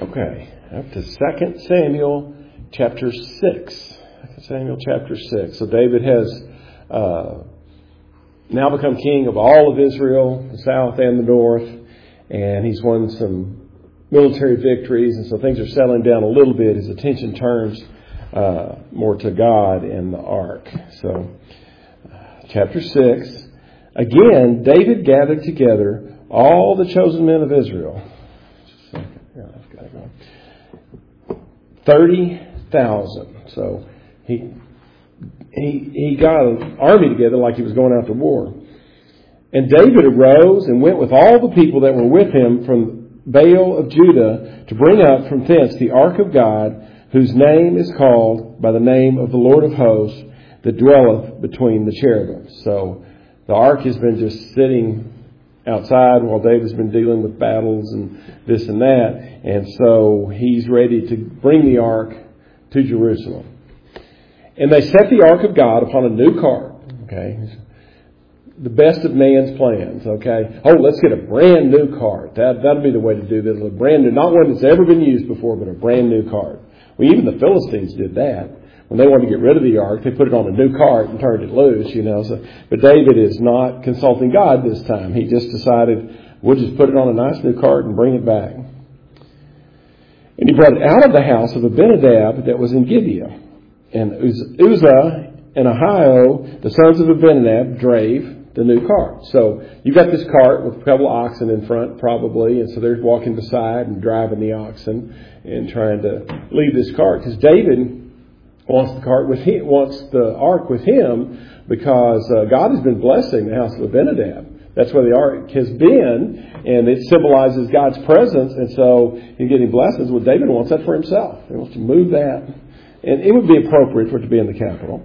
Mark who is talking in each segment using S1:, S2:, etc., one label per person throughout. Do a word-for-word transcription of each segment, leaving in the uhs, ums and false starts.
S1: Okay, up to Second Samuel chapter six. Second Samuel chapter six. So David has uh, now become king of all of Israel, the south and the north, and he's won some military victories, and so things are settling down a little bit. His attention turns uh, more to God and the ark. So, uh, chapter six. Again, David gathered together all the chosen men of Israel. Thirty thousand. So he he he got an army together like he was going out to war. And David arose and went with all the people that were with him from Baal of Judah to bring up from thence the ark of God, whose name is called by the name of the Lord of hosts, that dwelleth between the cherubim. So the ark has been just sitting outside while David's been dealing with battles and this and that. And so he's ready to bring the ark to Jerusalem. And they set the ark of God upon a new cart. Okay. The best of man's plans. Okay. Oh, let's get a brand new cart. That, that'll be the way to do this. A brand new, not one that's ever been used before, but a brand new cart. Well, even the Philistines did that. When they wanted to get rid of the ark, they put it on a new cart and turned it loose, you know. So, but David is not consulting God this time. He just decided, we'll just put it on a nice new cart and bring it back. And he brought it out of the house of Abinadab that was in Gibeah. And Uzzah and Ahio, the sons of Abinadab, drave the new cart. So you've got this cart with a couple of oxen in front, probably. And so they're walking beside and driving the oxen and trying to lead this cart. Because David wants the cart with him, wants the ark with him, because uh, God has been blessing the house of Abinadab. That's where the ark has been, and it symbolizes God's presence. And so he's getting blessings. Well, David wants that for himself. He wants to move that, and it would be appropriate for it to be in the capital.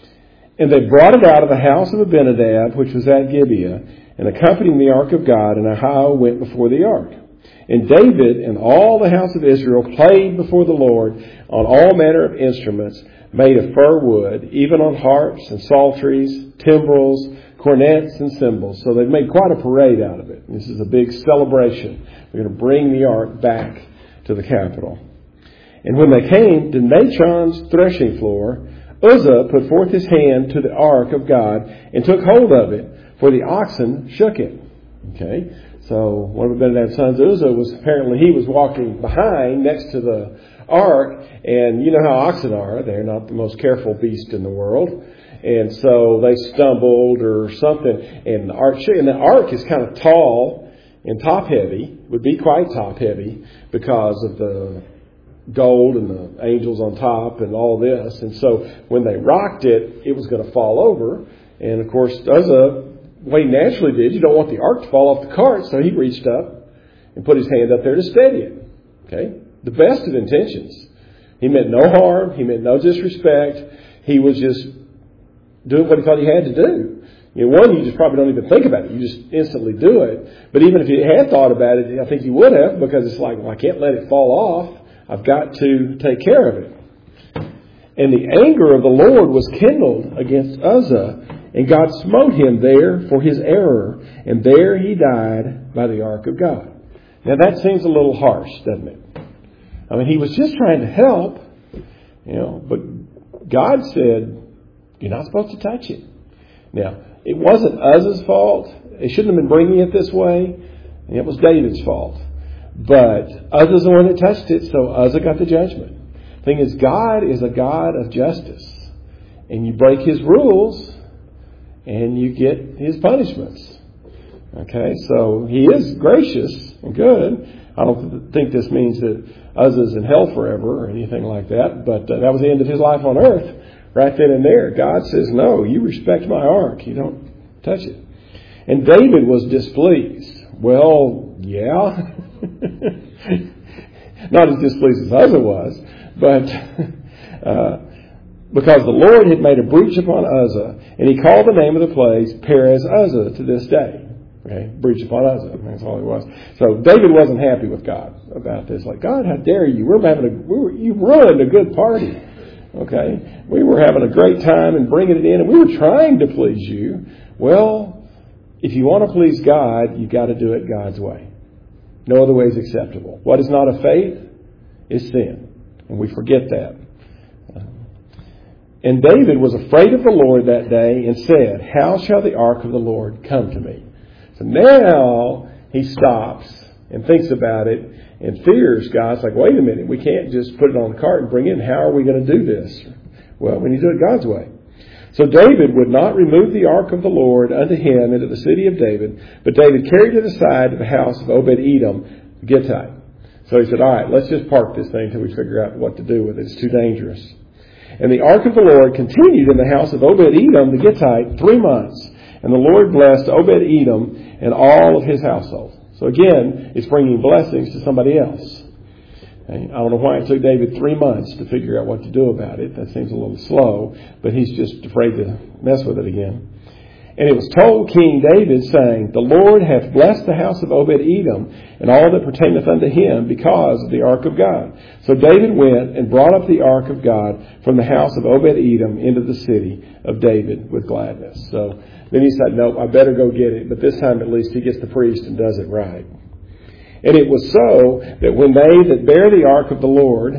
S1: And they brought it out of the house of Abinadab, which was at Gibeah, and accompanying the ark of God, and Ahio went before the ark. And David and all the house of Israel played before the Lord on all manner of instruments made of fir wood, even on harps and psalteries, timbrels, cornets, and cymbals. So they've made quite a parade out of it. This is a big celebration. They're going to bring the ark back to the capital. And when they came to Nachon's threshing floor, Uzzah put forth his hand to the ark of God and took hold of it, for the oxen shook it. Okay. So one of Abinadab's sons, Uzzah, was apparently he was walking behind next to the ark, and you know how oxen are. They're not the most careful beast in the world. And so they stumbled or something, and the ark shook. And the ark is kind of tall and top heavy, would be quite top heavy because of the gold and the angels on top and all this. And so when they rocked it, it was going to fall over. And of course, Uzzah, what he naturally did, you don't want the ark to fall off the cart, so he reached up and put his hand up there to steady it. Okay? The best of intentions. He meant no harm. He meant no disrespect. He was just doing what he thought he had to do. You know, one, you just probably don't even think about it. You just instantly do it. But even if you had thought about it, I think you would have, because it's like, well, I can't let it fall off. I've got to take care of it. And the anger of the Lord was kindled against Uzzah, and God smote him there for his error, and there he died by the ark of God. Now that seems a little harsh, doesn't it? I mean, he was just trying to help, you know, but God said, you're not supposed to touch it. Now, it wasn't Uzzah's fault. They shouldn't have been bringing it this way. And it was David's fault. But Uzzah's the one that touched it, so Uzzah got the judgment. The thing is, God is a God of justice. And you break his rules, and you get his punishments. Okay, so he is gracious and good. I don't think this means that Uzzah's in hell forever or anything like that, but uh, that was the end of his life on earth. Right then and there, God says, no, you respect my ark. You don't touch it. And David was displeased. Well, yeah. Not as displeased as Uzzah was, but uh, because the Lord had made a breach upon Uzzah, and he called the name of the place Perez Uzzah to this day. Okay, breach upon Uzzah. That's all it was. So David wasn't happy with God about this. Like, God, how dare you? We're having a, we were, you ruined a good party. Okay, we were having a great time and bringing it in, and we were trying to please you. Well, if you want to please God, you've got to do it God's way. No other way is acceptable. What is not of faith is sin. And we forget that. And David was afraid of the Lord that day and said, how shall the ark of the Lord come to me? So now he stops and thinks about it and fears God. It's like, wait a minute, we can't just put it on the cart and bring it in. How are we going to do this? Well, we need to do it God's way. So David would not remove the ark of the Lord unto him into the city of David, but David carried it aside to the house of Obed-Edom the Gittite. So he said, all right, let's just park this thing until we figure out what to do with it. It's too dangerous. And the ark of the Lord continued in the house of Obed-Edom the Gittite three months. And the Lord blessed Obed-Edom and all of his household. So again, it's bringing blessings to somebody else. Okay? I don't know why it took David three months to figure out what to do about it. That seems a little slow, but he's just afraid to mess with it again. And it was told King David, saying, the Lord hath blessed the house of Obed-Edom and all that pertaineth unto him because of the ark of God. So David went and brought up the ark of God from the house of Obed-Edom into the city of David with gladness. So then he said, no, I better go get it. But this time at least he gets the priest and does it right. And it was so that when they that bear the ark of the Lord,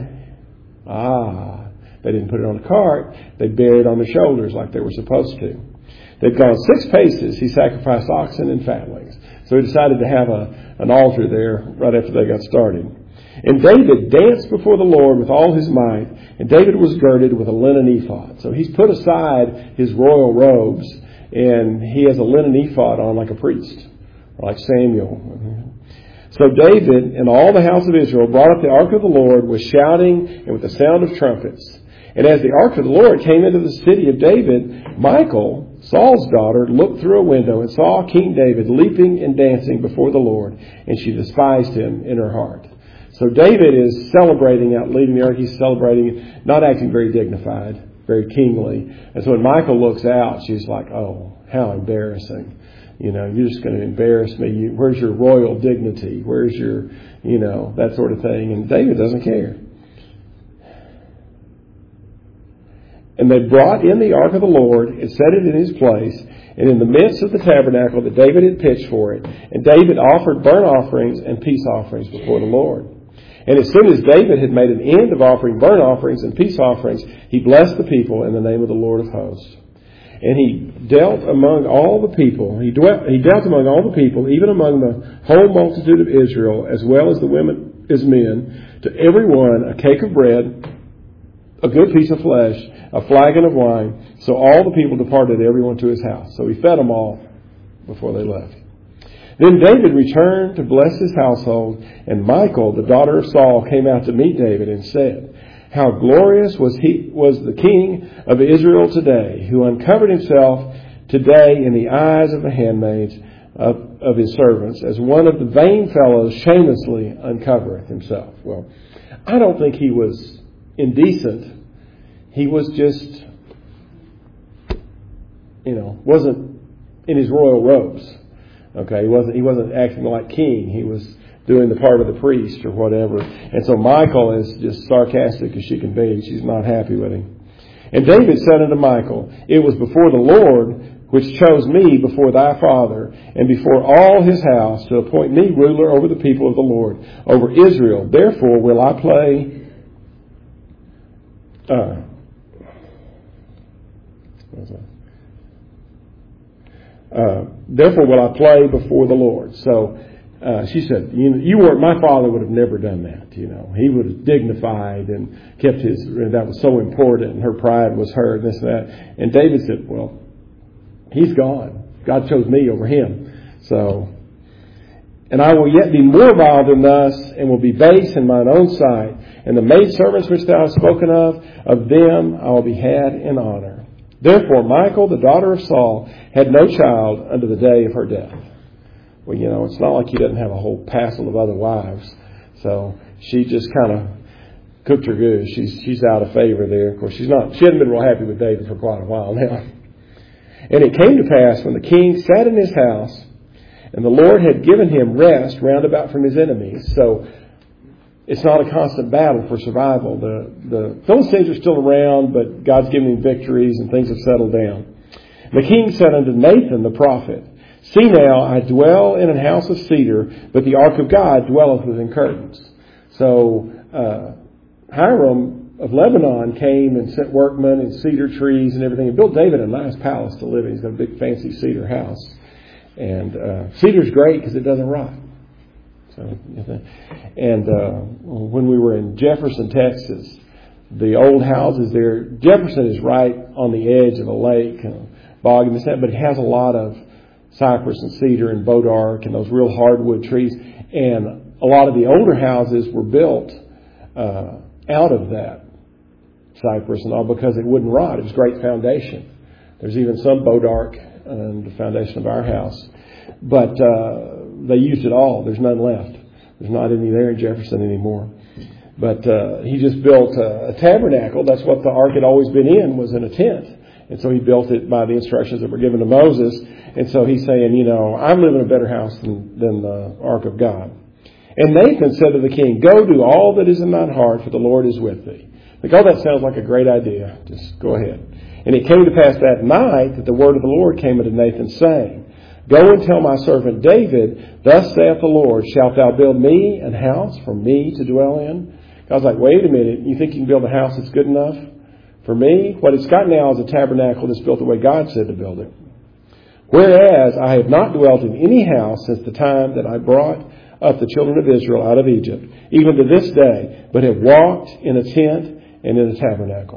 S1: ah, they didn't put it on a cart, they bear it on their shoulders like they were supposed to. They'd gone six paces, he sacrificed oxen and fatlings. So he decided to have a, an altar there right after they got started. And David danced before the Lord with all his might, and David was girded with a linen ephod. So he's put aside his royal robes, and he has a linen ephod on like a priest, like Samuel. So David and all the house of Israel brought up the ark of the Lord with shouting and with the sound of trumpets. And as the ark of the Lord came into the city of David, Michal, Saul's daughter, looked through a window and saw King David leaping and dancing before the Lord, and she despised him in her heart. So David is celebrating out leading the ark. He's celebrating, not acting very dignified, very kingly. And so when Michal looks out, she's like, oh, how embarrassing. You know, you're just going to embarrass me. You, where's your royal dignity? Where's your, you know, that sort of thing. And David doesn't care. And they brought in the ark of the Lord and set it in his place, and in the midst of the tabernacle that David had pitched for it. And David offered burnt offerings and peace offerings before the Lord. And as soon as David had made an end of offering burnt offerings and peace offerings, he blessed the people in the name of the Lord of hosts. And he dealt among all the people, he dwelt, he dealt among all the people, even among the whole multitude of Israel, as well as the women as men, to every one a cake of bread, a good piece of flesh, a flagon of wine. So all the people departed, everyone to his house. So he fed them all before they left. Then David returned to bless his household, and Michal, the daughter of Saul, came out to meet David and said, how glorious was he was the king of Israel today, who uncovered himself today in the eyes of the handmaids of, of his servants, as one of the vain fellows shamelessly uncovereth himself. Well, I don't think he was indecent. He was just, you know, wasn't in his royal robes. Okay, he wasn't he wasn't acting like king. He was doing the part of the priest or whatever. And so Michal is just sarcastic as she can be. She's not happy with him. And David said unto Michal, it was before the Lord which chose me before thy father and before all his house to appoint me ruler over the people of the Lord, over Israel. Therefore will I play... Uh, what was that? Uh, therefore will I play before the Lord. So uh, she said, you, you weren't, my father would have never done that. You know, he would have dignified and kept his, and that was so important, and her pride was hurt, and this and that. And David said, well, he's gone. God chose me over him. So, and I will yet be more vile than thus, and will be base in mine own sight. And the maidservants which thou hast spoken of, of them I will be had in honor. Therefore, Michal, the daughter of Saul, had no child unto the day of her death. Well, you know, it's not like he doesn't have a whole passel of other wives. So she just kind of cooked her goose. She's she's out of favor there. Of course, she's not. She hadn't been real happy with David for quite a while now. And it came to pass when the king sat in his house, and the Lord had given him rest round about from his enemies. So it's not a constant battle for survival. The, the Philistines are still around, but God's given him victories and things have settled down. The king said unto Nathan the prophet, see now, I dwell in an house of cedar, but the ark of God dwelleth within curtains. So uh, Hiram of Lebanon came and sent workmen and cedar trees and everything, and built David a nice palace to live in. He's got a big fancy cedar house. And uh, cedar's great because it doesn't rot. So, and uh, when we were in Jefferson, Texas, the old houses there, Jefferson is right on the edge of a lake, and a bog and this and that, but it has a lot of cypress and cedar and bodark and those real hardwood trees. And a lot of the older houses were built uh, out of that cypress and all because it wouldn't rot. It was great foundation. There's even some bodark on the foundation of our house. But uh, they used it all. There's none left. There's not any there in Jefferson anymore. But uh, he just built a, a tabernacle. That's what the ark had always been in, was in a tent. And so he built it by the instructions that were given to Moses. And so he's saying, you know, I'm living in a better house than, than the ark of God. And Nathan said to the king, go do all that is in thine heart, for the Lord is with thee. Like, oh, that sounds like a great idea. Just go ahead. And it came to pass that night that the word of the Lord came unto Nathan, saying, go and tell my servant David, thus saith the Lord, shalt thou build me an house for me to dwell in? God's like, wait a minute, you think you can build a house that's good enough for me? What it's got now is a tabernacle that's built the way God said to build it. Whereas I have not dwelt in any house since the time that I brought up the children of Israel out of Egypt, even to this day, but have walked in a tent and in a tabernacle.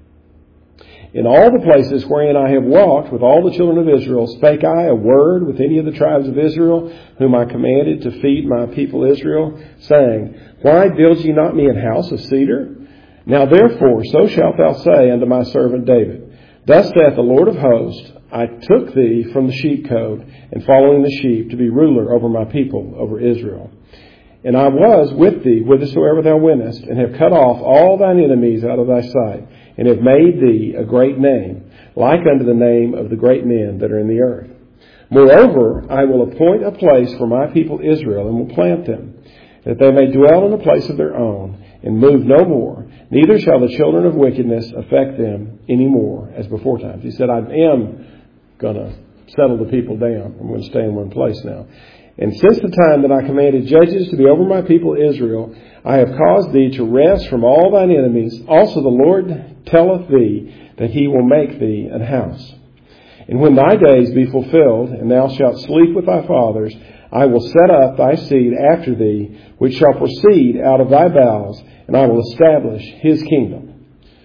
S1: In all the places wherein I have walked with all the children of Israel, spake I a word with any of the tribes of Israel, whom I commanded to feed my people Israel, saying, why build ye not me an house of cedar? Now therefore, so shalt thou say unto my servant David, thus saith the Lord of hosts, I took thee from the sheepcote, and following the sheep, to be ruler over my people, over Israel. And I was with thee whithersoever thou wentest, and have cut off all thine enemies out of thy sight, and have made thee a great name, like unto the name of the great men that are in the earth. Moreover, I will appoint a place for my people Israel, and will plant them, that they may dwell in a place of their own, and move no more. Neither shall the children of wickedness affect them any more, as before times. He said, I am going to settle the people down. I'm going to stay in one place now. And since the time that I commanded judges to be over my people Israel, I have caused thee to rest from all thine enemies. Also the Lord telleth thee that he will make thee an house. And when thy days be fulfilled, and thou shalt sleep with thy fathers, I will set up thy seed after thee, which shall proceed out of thy bowels, and I will establish his kingdom.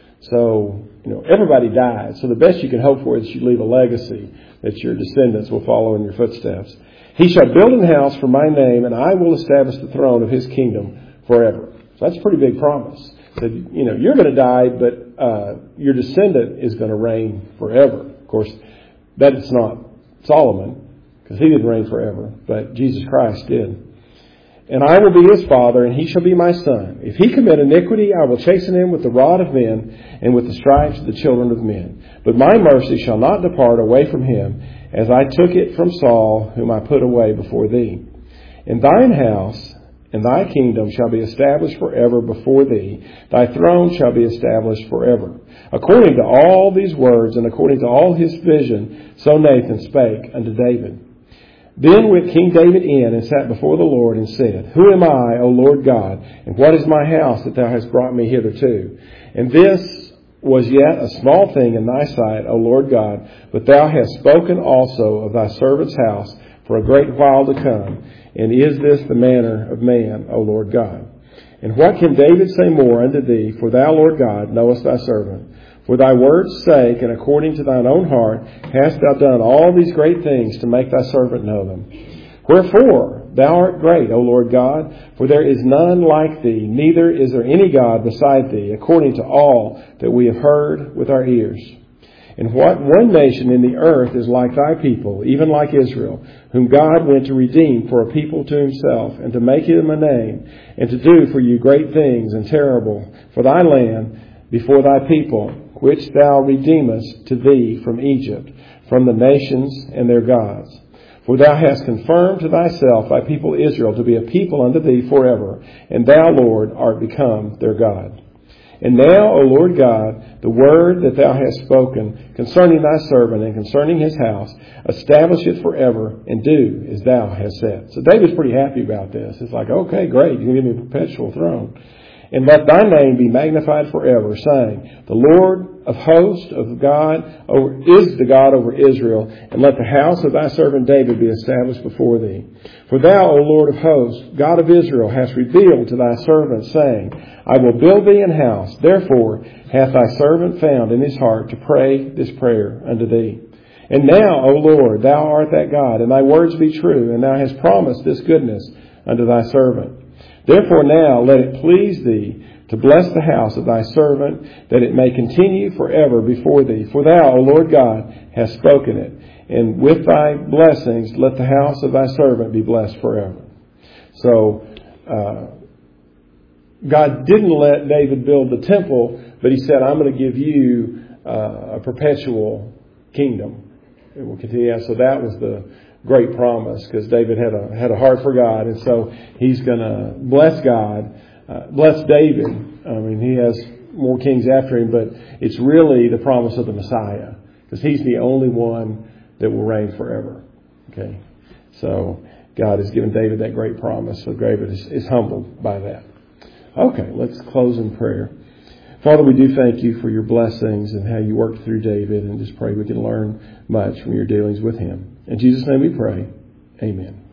S1: So, you know, everybody dies. So the best you can hope for is that you leave a legacy, that your descendants will follow in your footsteps. He shall build an house for my name, and I will establish the throne of his kingdom forever. So that's a pretty big promise. That, you know, you're going to die, but uh, your descendant is going to reign forever. Of course, that's not Solomon, because he didn't reign forever, but Jesus Christ did. And I will be his father, and he shall be my son. If he commit iniquity, I will chasten him with the rod of men, and with the stripes of the children of men. But my mercy shall not depart away from him, as I took it from Saul, whom I put away before thee. And thine house and thy kingdom shall be established forever before thee. Thy throne shall be established forever. According to all these words, and according to all his vision, so Nathan spake unto David. Then went King David in and sat before the Lord and said, Who am I, O Lord God, and what is my house that thou hast brought me hitherto? And this was yet a small thing in thy sight, O Lord God, but thou hast spoken also of thy servant's house for a great while to come. And is this the manner of man, O Lord God? And what can David say more unto thee? For thou, Lord God, knowest thy servant. For thy word's sake, and according to thine own heart, hast thou done all these great things to make thy servant know them. Wherefore, thou art great, O Lord God, for there is none like thee, neither is there any God beside thee, according to all that we have heard with our ears. And what one nation in the earth is like thy people, even like Israel, whom God went to redeem for a people to himself, and to make him a name, and to do for you great things and terrible for thy land before thy people, which thou redeemest to thee from Egypt, from the nations and their gods. For thou hast confirmed to thyself thy people Israel to be a people unto thee forever, and thou, Lord, art become their God. And now, O Lord God, the word that thou hast spoken concerning thy servant and concerning his house, establish it forever, and do as thou hast said. So David's pretty happy about this. It's like, okay, great, you're going to give me a perpetual throne. And let thy name be magnified forever, saying, the Lord of hosts of God over, is the God over Israel, and let the house of thy servant David be established before thee. For thou, O Lord of hosts, God of Israel, hast revealed to thy servant, saying, I will build thee an house. Therefore hath thy servant found in his heart to pray this prayer unto thee. And now, O Lord, thou art that God, and thy words be true, and thou hast promised this goodness unto thy servant. Therefore now let it please thee to bless the house of thy servant, that it may continue forever before thee. For thou, O Lord God, hast spoken it. And with thy blessings let the house of thy servant be blessed forever. So, uh, God didn't let David build the temple, but he said, I'm going to give you uh, a perpetual kingdom. It will continue. So that was the great promise, because David had a had a heart for God, and so he's going to bless God, uh, bless David. I mean, he has more kings after him, but it's really the promise of the Messiah, because he's the only one that will reign forever. Okay, so God has given David that great promise, so David is, is humbled by that. Okay, let's close in prayer. Father, we do thank you for your blessings and how you worked through David, and just pray we can learn much from your dealings with him. In Jesus' name we pray. Amen.